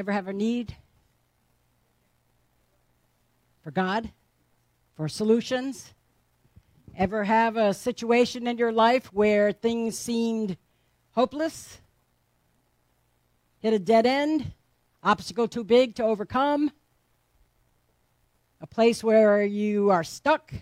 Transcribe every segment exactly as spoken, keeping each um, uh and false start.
Ever have a need for God, for solutions? Ever have a situation in your life where things seemed hopeless? Hit a dead end? Obstacle too big to overcome? A place where you are stuck?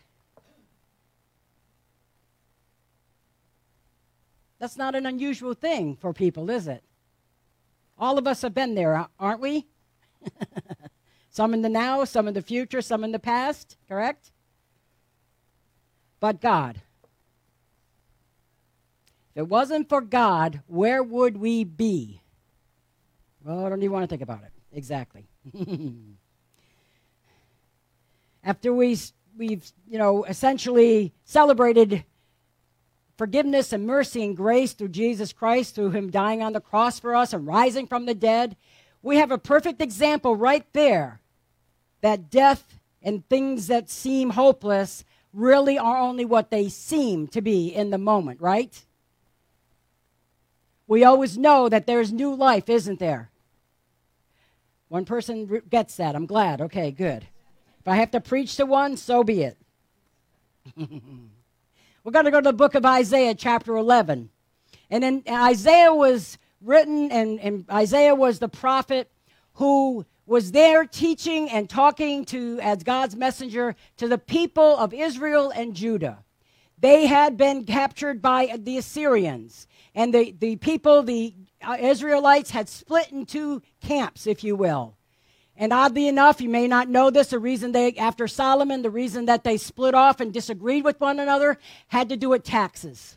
That's not an unusual thing for people, is it? All of us have been there, aren't we? Some in the now, some in the future, some in the past, correct? But God. If it wasn't for God, where would we be? Well, I don't even want to think about it. Exactly. After we, we've, you know, essentially celebrated forgiveness and mercy and grace through Jesus Christ, through him dying on the cross for us and rising from the dead, we have a perfect example right there that death and things that seem hopeless really are only what they seem to be in the moment, right? We always know that there's new life, isn't there? One person gets that. I'm glad. Okay, good. If I have to preach to one, so be it. We're going to go to the book of Isaiah, chapter eleven. And then Isaiah was written, and, and Isaiah was the prophet who was there teaching and talking to, as God's messenger, to the people of Israel and Judah. They had been captured by the Assyrians. And the, the people, the Israelites, had split into camps, if you will. And oddly enough, you may not know this, the reason they, after Solomon, the reason that they split off and disagreed with one another had to do with taxes.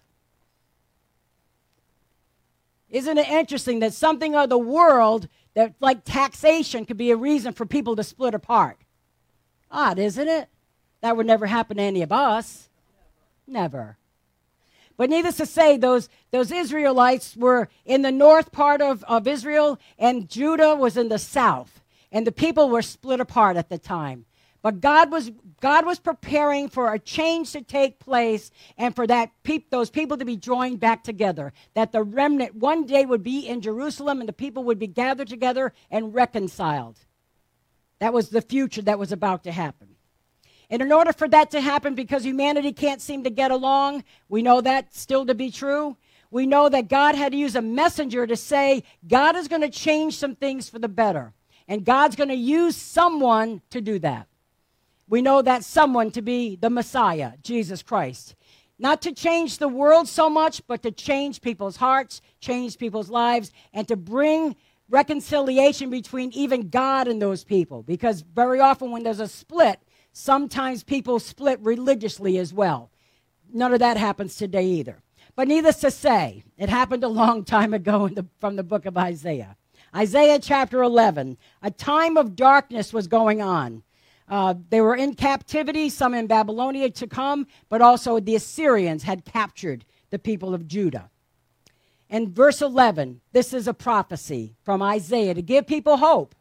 Isn't it interesting that something of the world, that like taxation, could be a reason for people to split apart? Odd, isn't it? That would never happen to any of us. Never. But needless to say, those, those Israelites were in the north part of, of Israel, and Judah was in the south. And the people were split apart at the time. But God was, God was preparing for a change to take place and for that peop, those people to be joined back together. That the remnant one day would be in Jerusalem and the people would be gathered together and reconciled. That was the future that was about to happen. And in order for that to happen, because humanity can't seem to get along, we know that still to be true. We know that God had to use a messenger to say, God is going to change some things for the better. And God's going to use someone to do that. We know that someone to be the Messiah, Jesus Christ. Not to change the world so much, but to change people's hearts, change people's lives, and to bring reconciliation between even God and those people. Because very often when there's a split, sometimes people split religiously as well. None of that happens today either. But needless to say, it happened a long time ago in the, from the book of Isaiah. Isaiah chapter eleven, a time of darkness was going on. Uh, they were in captivity, some in Babylonia to come, but also the Assyrians had captured the people of Judah. And verse eleven, this is a prophecy from Isaiah to give people hope.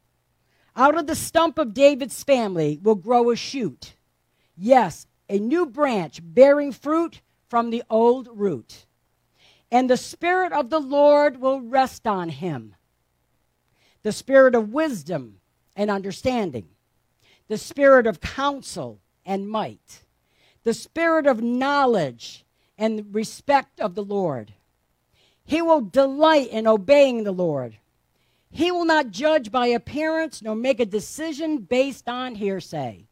Out of the stump of David's family will grow a shoot. Yes, a new branch bearing fruit from the old root. And the Spirit of the Lord will rest on him. The spirit of wisdom and understanding, the spirit of counsel and might, the spirit of knowledge and respect of the Lord. He will delight in obeying the Lord. He will not judge by appearance nor make a decision based on hearsay.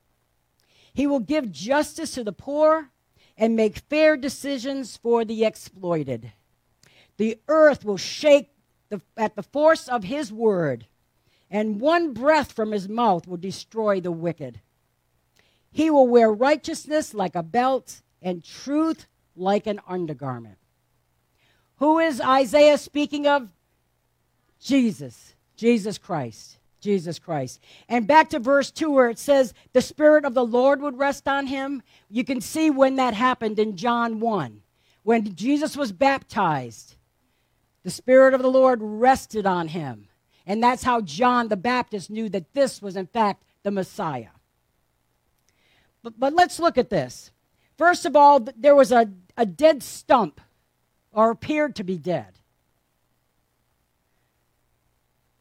He will give justice to the poor and make fair decisions for the exploited. The earth will shake The, at the force of his word, and one breath from his mouth will destroy the wicked. He will wear righteousness like a belt and truth like an undergarment. Who is Isaiah speaking of? Jesus. Jesus Christ. Jesus Christ. And back to verse two where it says the Spirit of the Lord would rest on him. You can see when that happened in John one. When Jesus was baptized, the Spirit of the Lord rested on him. And that's how John the Baptist knew that this was, in fact, the Messiah. But, but let's look at this. First of all, there was a, a dead stump, or appeared to be dead.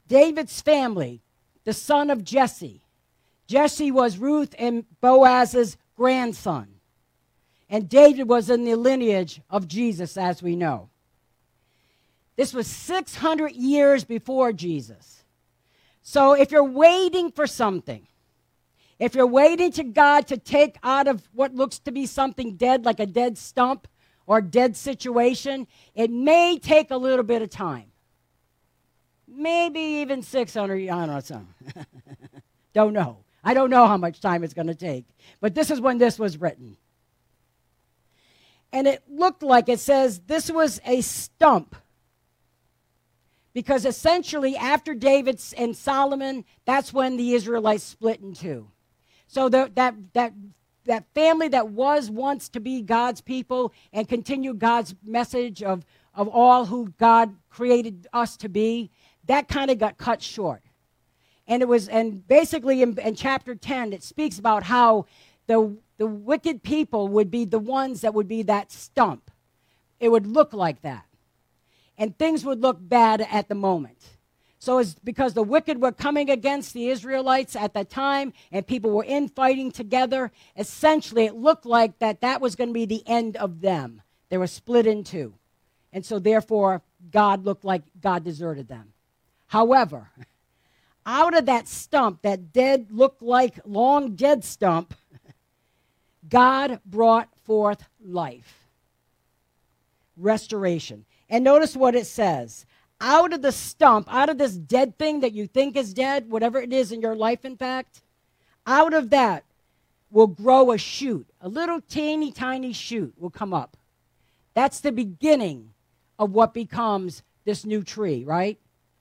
David's family, the son of Jesse. Jesse was Ruth and Boaz's grandson. And David was in the lineage of Jesus, as we know. This was six hundred years before Jesus. So if you're waiting for something, if you're waiting to God to take out of what looks to be something dead, like a dead stump or dead situation, it may take a little bit of time. Maybe even six hundred, I don't know, some. Don't know. I don't know how much time it's going to take. But this is when this was written. And it looked like, it says, this was a stump. Because essentially, after David and Solomon, that's when the Israelites split in two. So the, that, that, that family that was once to be God's people and continue God's message of, of all who God created us to be, that kind of got cut short. And it was, and basically in, in chapter ten, it speaks about how the, the wicked people would be the ones that would be that stump. It would look like that. And things would look bad at the moment. So it's because the wicked were coming against the Israelites at that time, and people were infighting together. Essentially, it looked like that that was going to be the end of them. They were split in two. And so therefore, God looked like God deserted them. However, out of that stump, that dead, looked like long dead stump, God brought forth life, restoration. And notice what it says. Out of the stump, out of this dead thing that you think is dead, whatever it is in your life, in fact, out of that will grow a shoot. A little teeny tiny shoot will come up. That's the beginning of what becomes this new tree, right?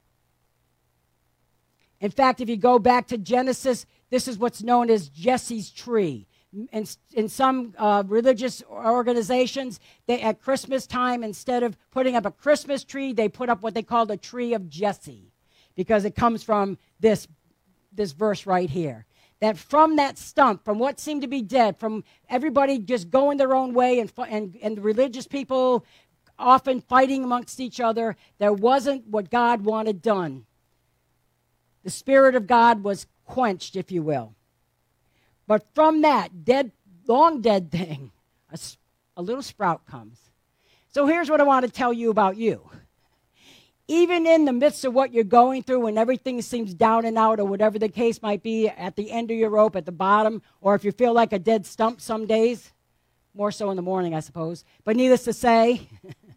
In fact, if you go back to Genesis, this is what's known as Jesse's tree. In, in some uh, religious organizations, they, at Christmas time, instead of putting up a Christmas tree, they put up what they call the tree of Jesse, because it comes from this, this verse right here. That from that stump, from what seemed to be dead, from everybody just going their own way and, and, and the religious people often fighting amongst each other, there wasn't what God wanted done. The Spirit of God was quenched, if you will. But from that dead, long dead thing, a, a little sprout comes. So here's what I want to tell you about you. Even in the midst of what you're going through, when everything seems down and out, or whatever the case might be, at the end of your rope, at the bottom, or if you feel like a dead stump some days, more so in the morning, I suppose. But needless to say,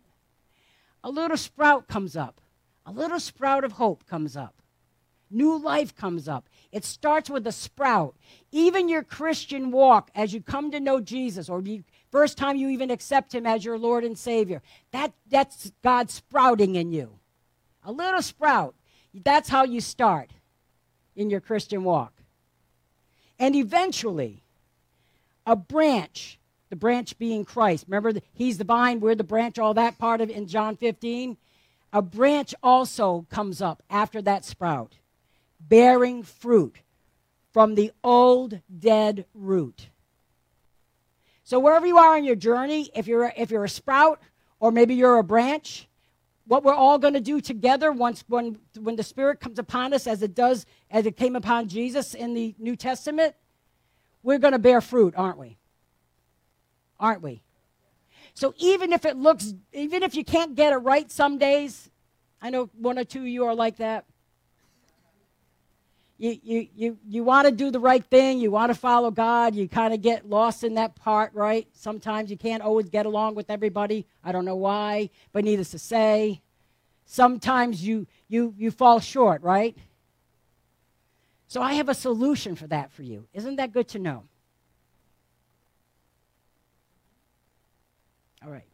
a little sprout comes up. A little sprout of hope comes up. New life comes up. It starts with a sprout. Even your Christian walk, as you come to know Jesus, or the first time you even accept him as your Lord and Savior, that, that's God sprouting in you. A little sprout. That's how you start in your Christian walk. And eventually, a branch, the branch being Christ. Remember, he's the vine, we're the branch, all that part of it in John fifteen. A branch also comes up after that sprout, bearing fruit from the old dead root. So wherever you are in your journey, if you're, if you're a sprout or maybe you're a branch, what we're all going to do together once when, when the Spirit comes upon us, as it does, as it came upon Jesus in the New Testament, we're going to bear fruit, aren't we? Aren't we? So even if it looks, even if you can't get it right some days, I know one or two of you are like that. You, you, you, you want to do the right thing. You want to follow God. You kind of get lost in that part, right? Sometimes you can't always get along with everybody. I don't know why, but needless to say, sometimes you, you, you fall short, right? So I have a solution for that for you. Isn't that good to know? All right.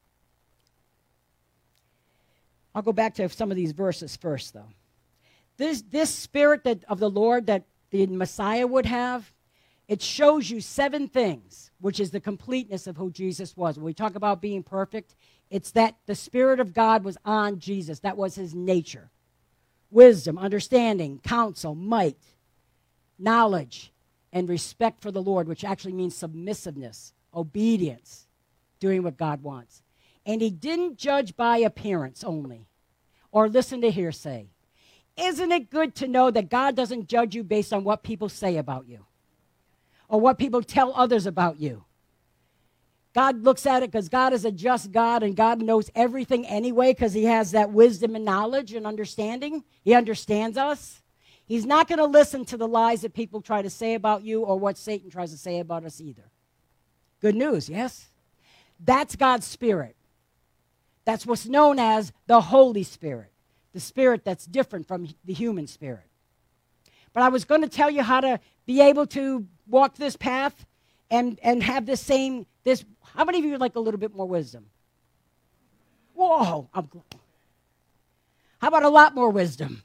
I'll go back to some of these verses first, though. This, this Spirit that, of the Lord that the Messiah would have, it shows you seven things, which is the completeness of who Jesus was. When we talk about being perfect, it's that the Spirit of God was on Jesus. That was his nature. Wisdom, understanding, counsel, might, knowledge, and respect for the Lord, which actually means submissiveness, obedience, doing what God wants. And he didn't judge by appearance only, or listen to hearsay. Isn't it good to know that God doesn't judge you based on what people say about you or what people tell others about you? God looks at it because God is a just God, and God knows everything anyway because he has that wisdom and knowledge and understanding. He understands us. He's not going to listen to the lies that people try to say about you or what Satan tries to say about us either. Good news, yes? That's God's Spirit. That's what's known as the Holy Spirit, the spirit that's different from the human spirit. But I was going to tell you how to be able to walk this path and, and have this same, this, how many of you would like a little bit more wisdom? Whoa. I'm, how about a lot more wisdom?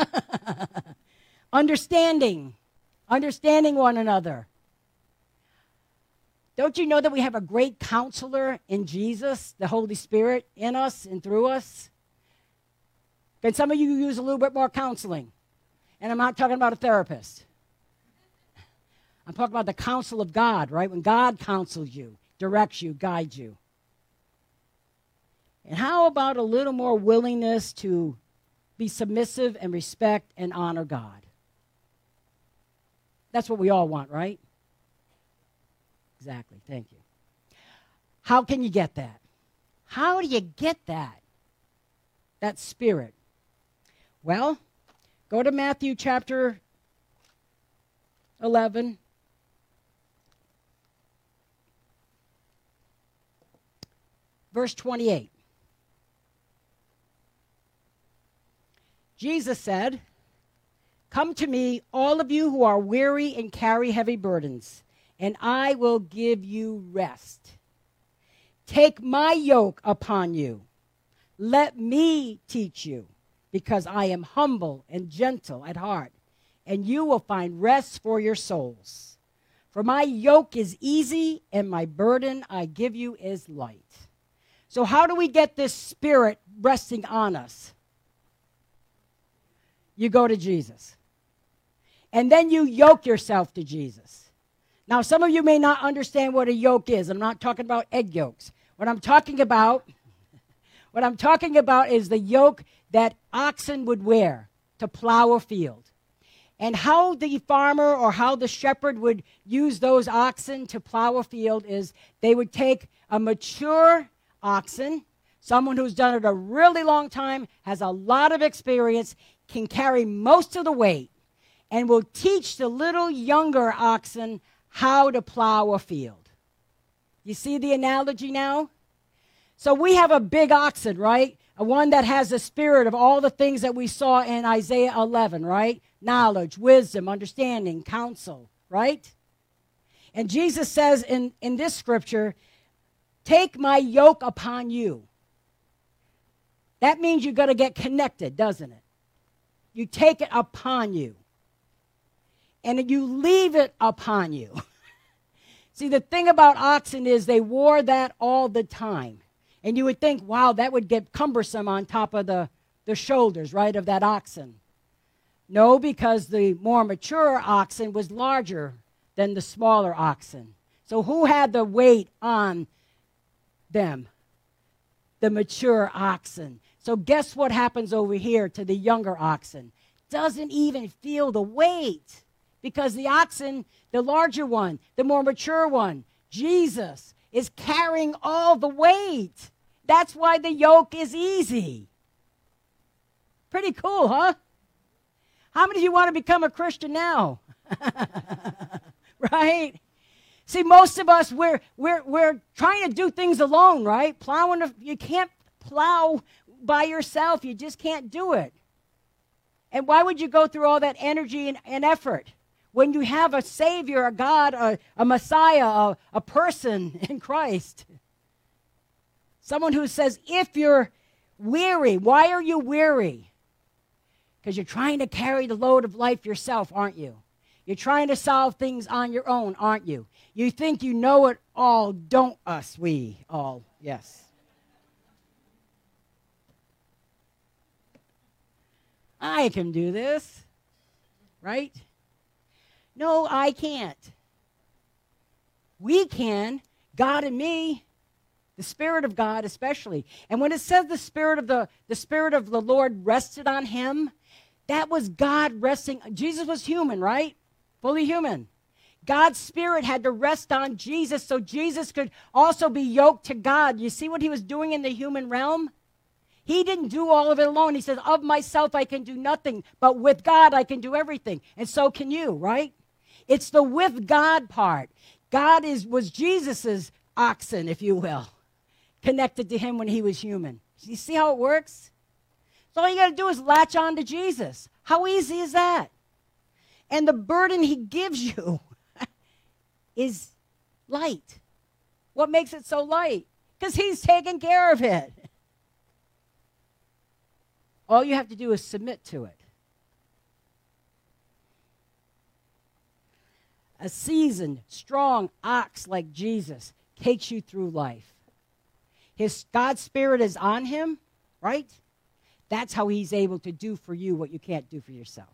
Understanding. Understanding one another. Don't you know that we have a great counselor in Jesus, the Holy Spirit, in us and through us? Can some of you use a little bit more counseling? And I'm not talking about a therapist. I'm talking about the counsel of God, right? When God counsels you, directs you, guides you. And how about a little more willingness to be submissive and respect and honor God? That's what we all want, right? Exactly. Thank you. How can you get that? How do you get that? That spirit. Well, go to Matthew chapter eleven. Verse twenty-eight. Jesus said, "Come to me, all of you who are weary and carry heavy burdens, and I will give you rest. Take my yoke upon you. Let me teach you, because I am humble and gentle at heart, and you will find rest for your souls. For my yoke is easy, and my burden I give you is light." So how do we get this spirit resting on us? You go to Jesus. And then you yoke yourself to Jesus. Now, some of you may not understand what a yoke is. I'm not talking about egg yolks. What I'm talking about, what I'm talking about is the yoke that oxen would wear to plow a field. And how the farmer or how the shepherd would use those oxen to plow a field is they would take a mature oxen, someone who's done it a really long time, has a lot of experience, can carry most of the weight, and will teach the little younger oxen how to plow a field. You see the analogy now? So we have a big oxen, right? A one that has the spirit of all the things that we saw in Isaiah eleven, right? Knowledge, wisdom, understanding, counsel, right? And Jesus says in, in this scripture, "Take my yoke upon you." That means you've got to get connected, doesn't it? You take it upon you. And you leave it upon you. See, the thing about oxen is they wore that all the time. And you would think, wow, that would get cumbersome on top of the, the shoulders, right, of that oxen. No, because the more mature oxen was larger than the smaller oxen. So who had the weight on them? The mature oxen. So guess what happens over here to the younger oxen? Doesn't even feel the weight. Because the oxen, the larger one, the more mature one, Jesus, is carrying all the weight. That's why the yoke is easy. Pretty cool, huh? How many of you want to become a Christian now? Right? See, most of us, we're, we're, we're trying to do things alone, right? Plowing, a, you can't plow by yourself. You just can't do it. And why would you go through all that energy and, and effort when you have a Savior, a God, a, a Messiah, a, a person in Christ? Someone who says, if you're weary, why are you weary? Because you're trying to carry the load of life yourself, aren't you? You're trying to solve things on your own, aren't you? You think you know it all, don't us, we all, yes. I can do this, right? No, I can't. We can, God and me, the Spirit of God especially. And when it says the Spirit of the, the Spirit of the Lord rested on him, That was God resting. Jesus was human, right? Fully human. God's Spirit had to rest on Jesus so Jesus could also be yoked to God. You see what he was doing in the human realm? He didn't do all of it alone. He says, of myself I can do nothing, but with God I can do everything. And so can you, right? It's the with God part. God is was Jesus's oxen, if you will, connected to him when he was human. You see how it works? So all you got to do is latch on to Jesus. How easy is that? And the burden he gives you is light. What makes it so light? Because he's taking care of it. All you have to do is submit to it. A seasoned, strong ox like Jesus takes you through life. His God's Spirit is on him, right? That's how he's able to do for you what you can't do for yourself.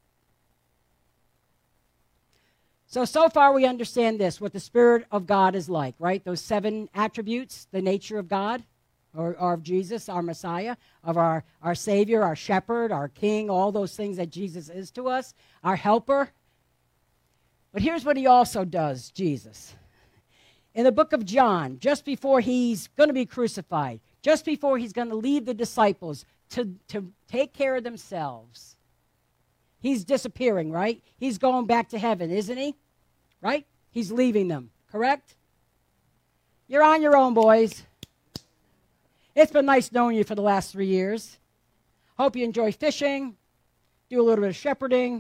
So, so far we understand this, what the Spirit of God is like, right? Those seven attributes, the nature of God, or, or of Jesus, our Messiah, of our, our Savior, our Shepherd, our King, all those things that Jesus is to us, our Helper. But here's what he also does, Jesus. In the book of John, just before he's going to be crucified, just before he's going to leave the disciples to, to take care of themselves, he's disappearing, right? He's going back to heaven, isn't he? Right? He's leaving them, correct? You're on your own, boys. It's been nice knowing you for the last three years. Hope you enjoy fishing, do a little bit of shepherding.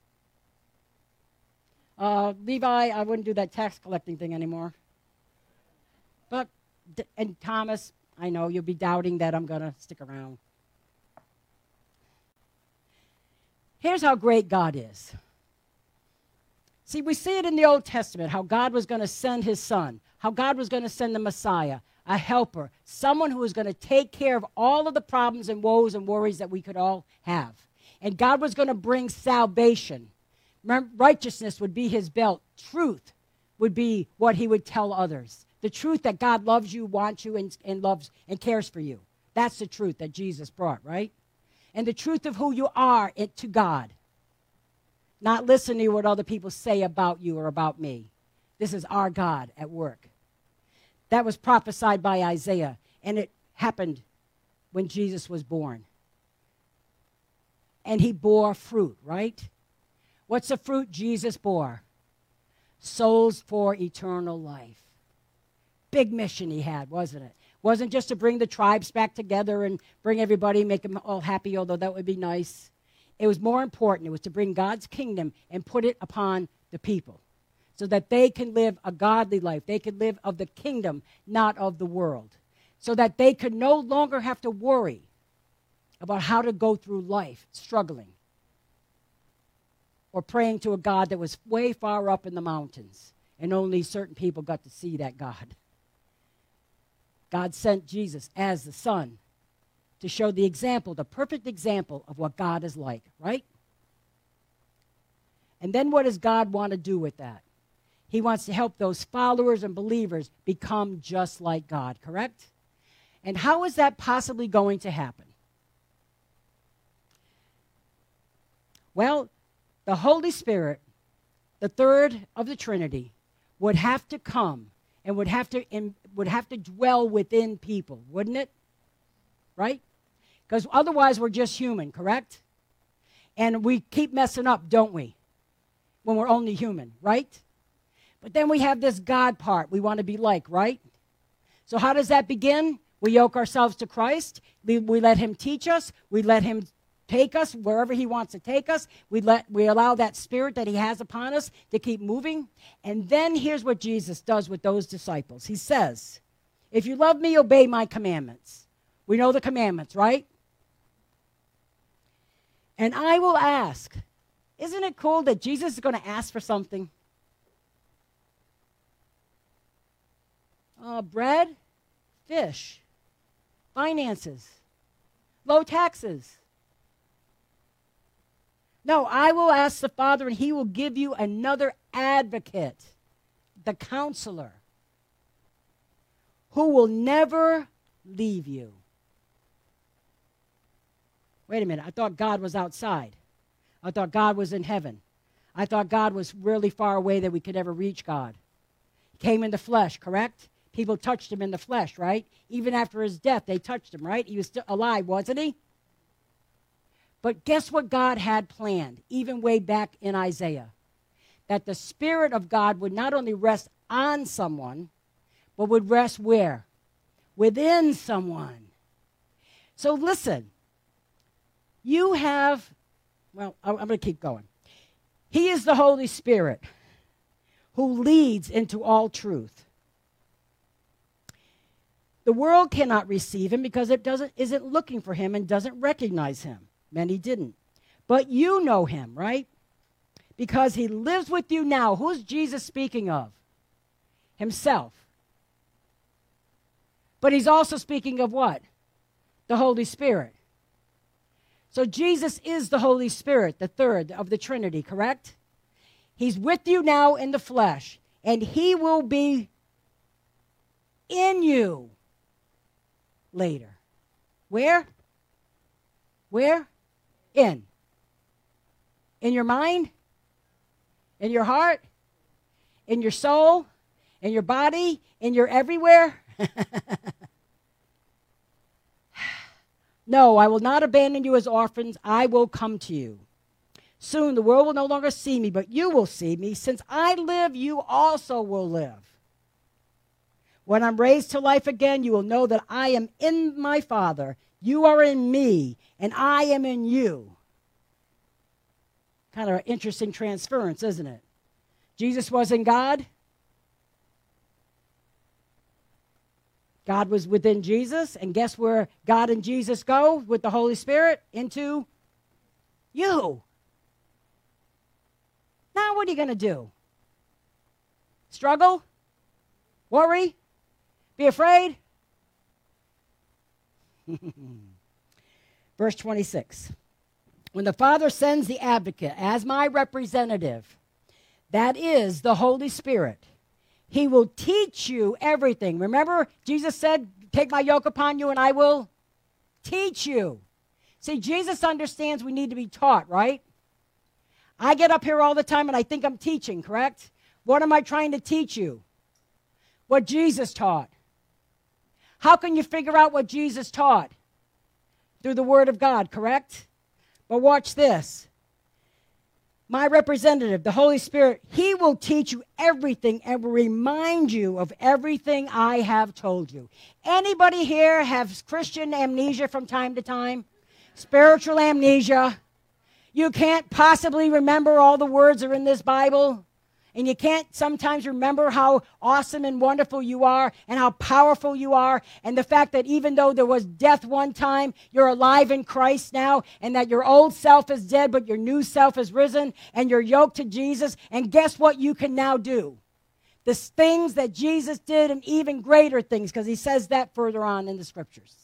Uh, Levi, I wouldn't do that tax collecting thing anymore. But, and Thomas, I know you'll be doubting that I'm going to stick around. Here's how great God is. See, we see it in the Old Testament, how God was going to send his son, how God was going to send the Messiah, a helper, someone who was going to take care of all of the problems and woes and worries that we could all have. And God was going to bring salvation. Righteousness would be his belt. Truth would be what he would tell others. The truth that God loves you, wants you, and, and loves and cares for you. That's the truth that Jesus brought, right? And the truth of who you are it, to God. Not listening to what other people say about you or about me. This is our God at work. That was prophesied by Isaiah, and it happened when Jesus was born. And he bore fruit, right? What's the fruit Jesus bore? Souls for eternal life. Big mission he had, wasn't it? Wasn't just to bring the tribes back together and bring everybody, make them all happy, although that would be nice. It was more important. It was to bring God's kingdom and put it upon the people so that they can live a godly life. They could live of the kingdom, not of the world. So that they could no longer have to worry about how to go through life struggling or praying to a God that was way far up in the mountains and only certain people got to see that God. God sent Jesus as the Son to show the example, the perfect example of what God is like, right? And then what does God want to do with that? He wants to help those followers and believers become just like God, correct? And how is that possibly going to happen? Well, the Holy Spirit, the third of the Trinity, would have to come and would have to in, would have to dwell within people, wouldn't it? Right? Because otherwise we're just human, correct? And we keep messing up, don't we? When we're only human, right? But then we have this God part we want to be like, right? So how does that begin? We yoke ourselves to Christ. We, we let him teach us. We let him take us wherever he wants to take us. We let we allow that spirit that he has upon us to keep moving. And then here's what Jesus does with those disciples. He says, if you love me, obey my commandments. We know the commandments, right? And I will ask. Isn't it cool that Jesus is going to ask for something? Uh, bread, fish, finances, low taxes. No, I will ask the Father, and he will give you another advocate, the counselor, who will never leave you. Wait a minute. I thought God was outside. I thought God was in heaven. I thought God was really far away that we could never reach God. He came in the flesh, correct? People touched him in the flesh, right? Even after his death, they touched him, right? He was still alive, wasn't he? But guess what God had planned, even way back in Isaiah? That the Spirit of God would not only rest on someone, but would rest where? Within someone. So listen, you have, well, I'm going to keep going. He is the Holy Spirit who leads into all truth. The world cannot receive him because it doesn't, isn't looking for him and doesn't recognize him. Many didn't. But you know him, right? Because he lives with you now. Who's Jesus speaking of? Himself. But he's also speaking of what? The Holy Spirit. So Jesus is the Holy Spirit, the third of the Trinity, correct? He's with you now in the flesh, and he will be in you later. Where? Where? In. In your mind? In your heart? In your soul? In your body? In your everywhere? No, I will not abandon you as orphans. I will come to you. Soon the world will no longer see me, but you will see me. Since I live, you also will live. When I'm raised to life again, you will know that I am in my Father. You are in me, and I am in you. Kind of an interesting transference, isn't it? Jesus was in God. God was within Jesus. And guess where God and Jesus go with the Holy Spirit? Into you. Now what are you going to do? Struggle? Worry? Be afraid? Verse twenty-six. When the Father sends the advocate as my representative, that is the Holy Spirit, he will teach you everything. Remember, Jesus said, take my yoke upon you and I will teach you. See, Jesus understands we need to be taught, right? I get up here all the time and I think I'm teaching, correct? What am I trying to teach you? What Jesus taught. How can you figure out what Jesus taught? Through the Word of God, correct? But watch this. My representative, the Holy Spirit, he will teach you everything and will remind you of everything I have told you. Anybody here have Christian amnesia from time to time? Spiritual amnesia? You can't possibly remember all the words that are in this Bible? And you can't sometimes remember how awesome and wonderful you are and how powerful you are, and the fact that even though there was death one time, you're alive in Christ now, and that your old self is dead, but your new self is risen, and you're yoked to Jesus. And guess what you can now do? The things that Jesus did and even greater things, because he says that further on in the scriptures.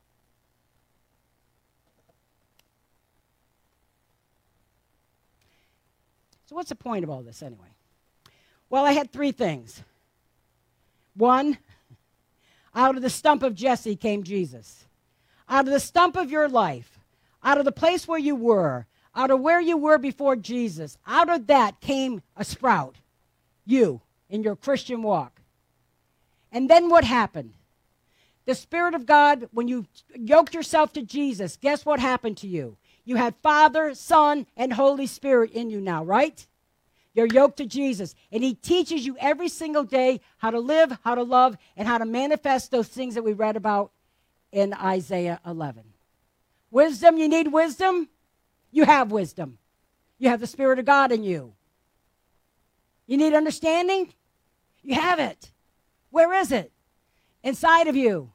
So what's the point of all this anyway? Well, I had three things. One, out of the stump of Jesse came Jesus. Out of the stump of your life, out of the place where you were, out of where you were before Jesus, out of that came a sprout, you, in your Christian walk. And then what happened? The Spirit of God, when you yoked yourself to Jesus, guess what happened to you? You had Father, Son, and Holy Spirit in you now, right? You're yoked to Jesus, and he teaches you every single day how to live, how to love, and how to manifest those things that we read about in Isaiah eleven. Wisdom, you need wisdom? You have wisdom. You have the Spirit of God in you. You need understanding? You have it. Where is it? Inside of you.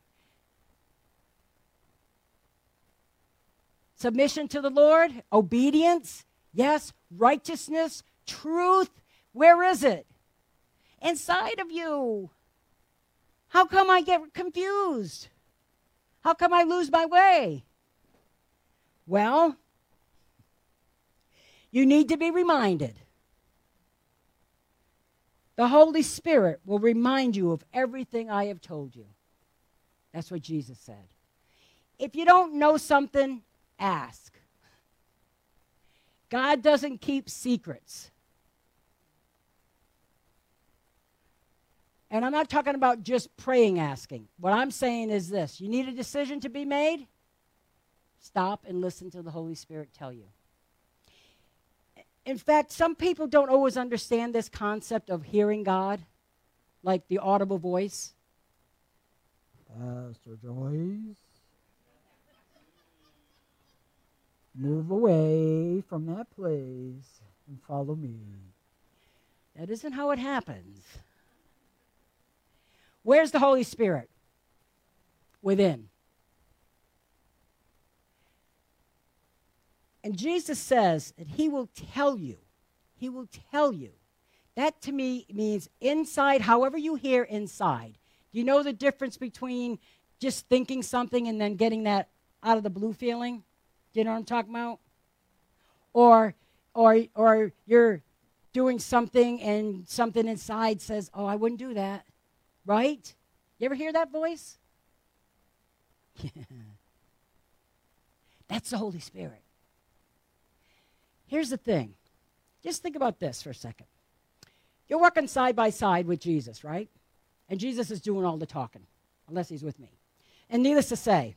Submission to the Lord, obedience, yes, righteousness, truth, where is it? Inside of you. How come I get confused? How come I lose my way? Well, you need to be reminded. The Holy Spirit will remind you of everything I have told you. That's what Jesus said. If you don't know something, ask. God doesn't keep secrets. And I'm not talking about just praying, asking. What I'm saying is this. You need a decision to be made? Stop and listen to the Holy Spirit tell you. In fact, some people don't always understand this concept of hearing God, like the audible voice. Pastor Joyce, move away from that place and follow me. That isn't how it happens. Where's the Holy Spirit? Within. And Jesus says that he will tell you. He will tell you. That to me means inside, however you hear inside. Do you know the difference between just thinking something and then getting that out of the blue feeling? Do you know what I'm talking about? Or, or, or you're doing something and something inside says, oh, I wouldn't do that. Right? You ever hear that voice? Yeah. That's the Holy Spirit. Here's the thing. Just think about this for a second. You're working side by side with Jesus, right? And Jesus is doing all the talking, unless he's with me. And needless to say,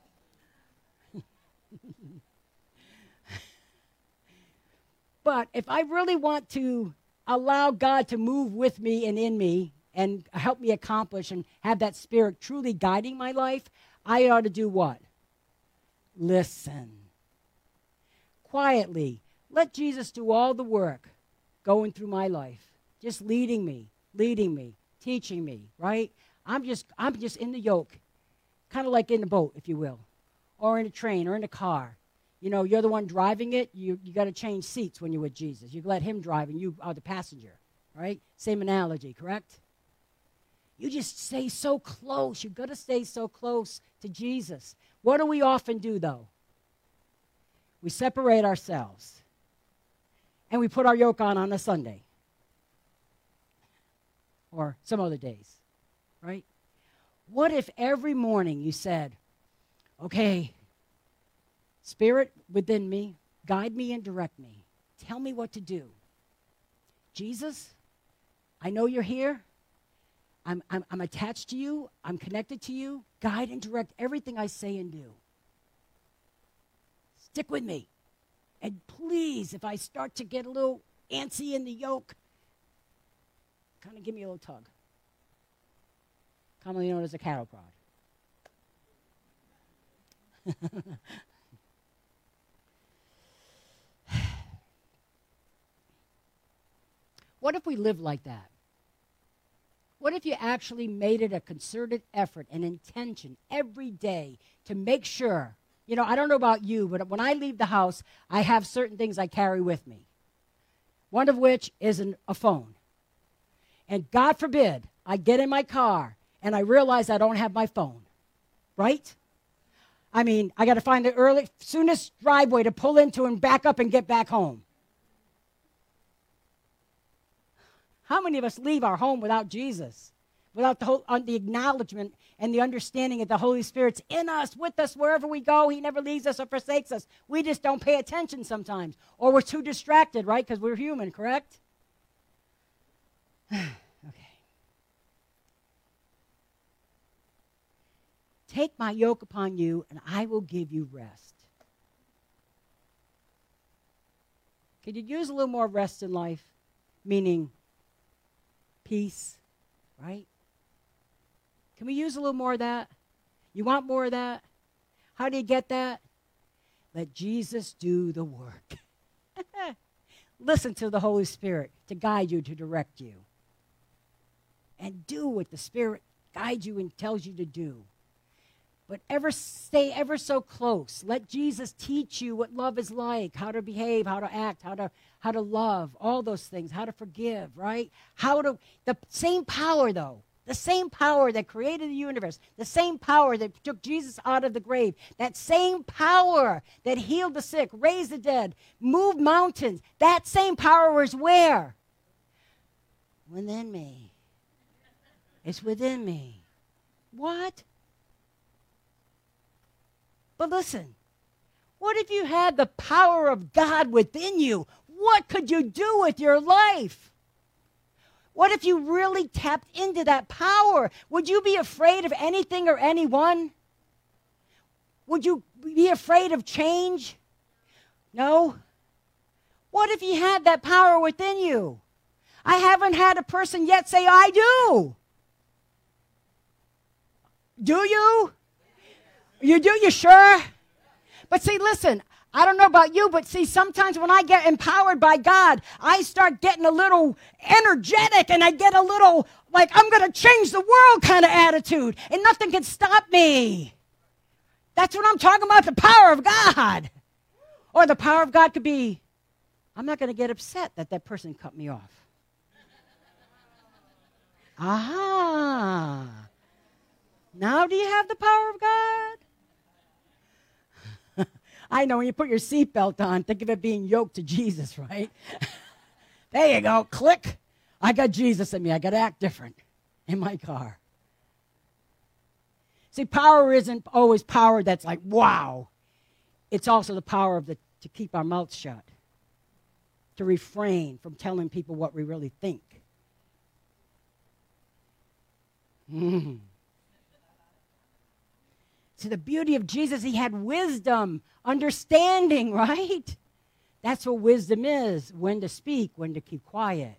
but if I really want to allow God to move with me and in me and help me accomplish and have that Spirit truly guiding my life, I ought to do what? Listen. Quietly. Let Jesus do all the work going through my life, just leading me, leading me, teaching me, right? I'm just, I'm just in the yoke, kind of like in the boat, if you will, or in a train or in a car. You know, you're the one driving it. You, you got to change seats when you're with Jesus. You let him drive and you are the passenger, right? Same analogy, correct? You just stay so close. You've got to stay so close to Jesus. What do we often do, though? We separate ourselves. And we put our yoke on on a Sunday. Or some other days. Right? What if every morning you said, okay, Spirit within me, guide me and direct me. Tell me what to do. Jesus, I know you're here. I'm, I'm, I'm attached to you. I'm connected to you. Guide and direct everything I say and do. Stick with me. And please, if I start to get a little antsy in the yoke, kind of give me a little tug. Commonly known as a cattle prod. What if we live like that? What if you actually made it a concerted effort and intention every day to make sure, you know, I don't know about you, but when I leave the house, I have certain things I carry with me. One of which is an, a phone. And God forbid, I get in my car and I realize I don't have my phone. Right? I mean, I got to find the early, soonest driveway to pull into and back up and get back home. How many of us leave our home without Jesus? Without the, whole, uh, the acknowledgement and the understanding that the Holy Spirit's in us, with us, wherever we go. He never leaves us or forsakes us. We just don't pay attention sometimes. Or we're too distracted, right? Because we're human, correct? Okay. Take my yoke upon you, and I will give you rest. Could you use a little more rest in life? Meaning peace, right? Can we use a little more of that? You want more of that? How do you get that? Let Jesus do the work. Listen to the Holy Spirit to guide you, to direct you. And do what the Spirit guides you and tells you to do. But ever stay ever so close. Let Jesus teach you what love is like, how to behave, how to act, how to how to love, all those things, how to forgive, right? How to, the same power though, the same power that created the universe, the same power that took Jesus out of the grave, that same power that healed the sick, raised the dead, moved mountains, that same power is where? Within me. It's within me. What? But listen, What if you had the power of God within you? What could you do with your life? What if you really tapped into that power? Would you be afraid of anything or anyone? Would you be afraid of change? No? What if you had that power within you? I haven't had a person yet say, I do. Do you? You do? You sure? But see, listen, I don't know about you, but see, sometimes when I get empowered by God, I start getting a little energetic and I get a little like I'm going to change the world kind of attitude and nothing can stop me. That's what I'm talking about, the power of God. Or the power of God could be, I'm not going to get upset that that person cut me off. Aha. Now do you have the power of God? I know, when you put your seatbelt on, think of it being yoked to Jesus, right? There you go, click. I got Jesus in me. I got to act different in my car. See, power isn't always power that's like, wow. It's also the power of the to keep our mouths shut, to refrain from telling people what we really think. Mm. See, the beauty of Jesus, he had wisdom, understanding, right? That's what wisdom is, when to speak, when to keep quiet.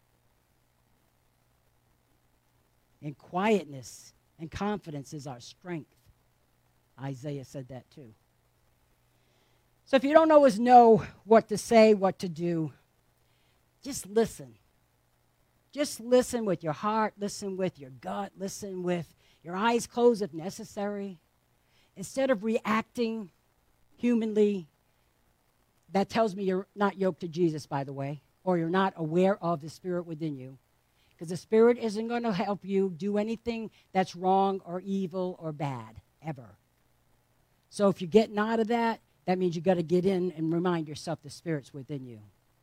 And quietness and confidence is our strength. Isaiah said that too. So if you don't always know what to say, what to do, just listen. Just listen with your heart, listen with your gut, listen with your eyes closed if necessary. Instead of reacting humanly, that tells me you're not yoked to Jesus, by the way, or you're not aware of the Spirit within you. Because the Spirit isn't going to help you do anything that's wrong or evil or bad, ever. So if you're getting out of that, that means you got to get in and remind yourself the Spirit's within you.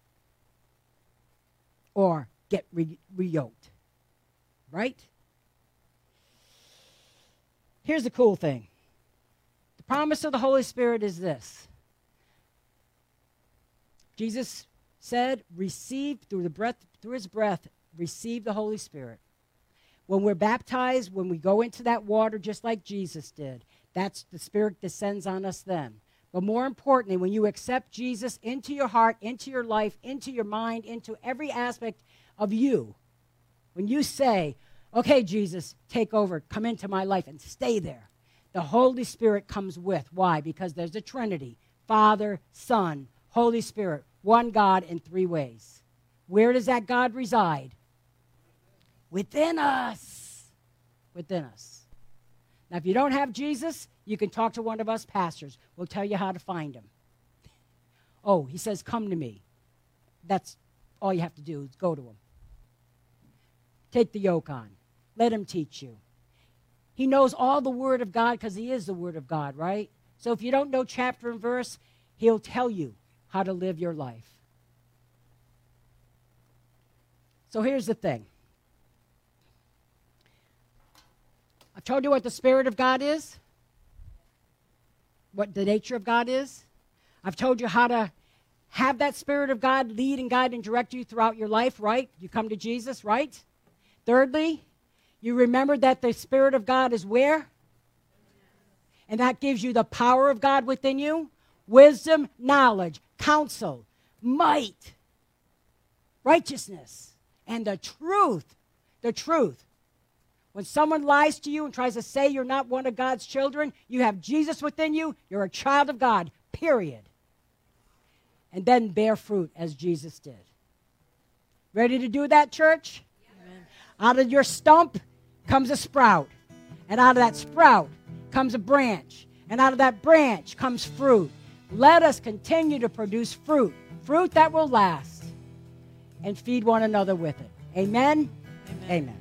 Or get re- re-yoked. Right? Here's the cool thing. The promise of the Holy Spirit is this. Jesus said, receive through the breath, through his breath, receive the Holy Spirit. When we're baptized, when we go into that water just like Jesus did, that's the Spirit descends on us then. But more importantly, when you accept Jesus into your heart, into your life, into your mind, into every aspect of you, when you say, okay, Jesus, take over, come into my life and stay there, the Holy Spirit comes with. Why? Because there's a Trinity, Father, Son, Holy Spirit, one God in three ways. Where does that God reside? Within us. Within us. Now, if you don't have Jesus, you can talk to one of us pastors. We'll tell you how to find him. Oh, he says, come to me. That's all you have to do is go to him. Take the yoke on. Let him teach you. He knows all the Word of God because he is the Word of God, right? So if you don't know chapter and verse, he'll tell you how to live your life. So here's the thing. I've told you what the Spirit of God is, what the nature of God is. I've told you how to have that Spirit of God lead and guide and direct you throughout your life, right? You come to Jesus, right? Thirdly, you remember that the Spirit of God is where? And that gives you the power of God within you. Wisdom, knowledge, counsel, might, righteousness, and the truth. The truth. When someone lies to you and tries to say you're not one of God's children, you have Jesus within you, you're a child of God, period. And then bear fruit as Jesus did. Ready to do that, church? Amen. Out of your stump comes a sprout. And out of that sprout comes a branch. And out of that branch comes fruit. Let us continue to produce fruit. Fruit that will last. And feed one another with it. Amen? Amen. Amen.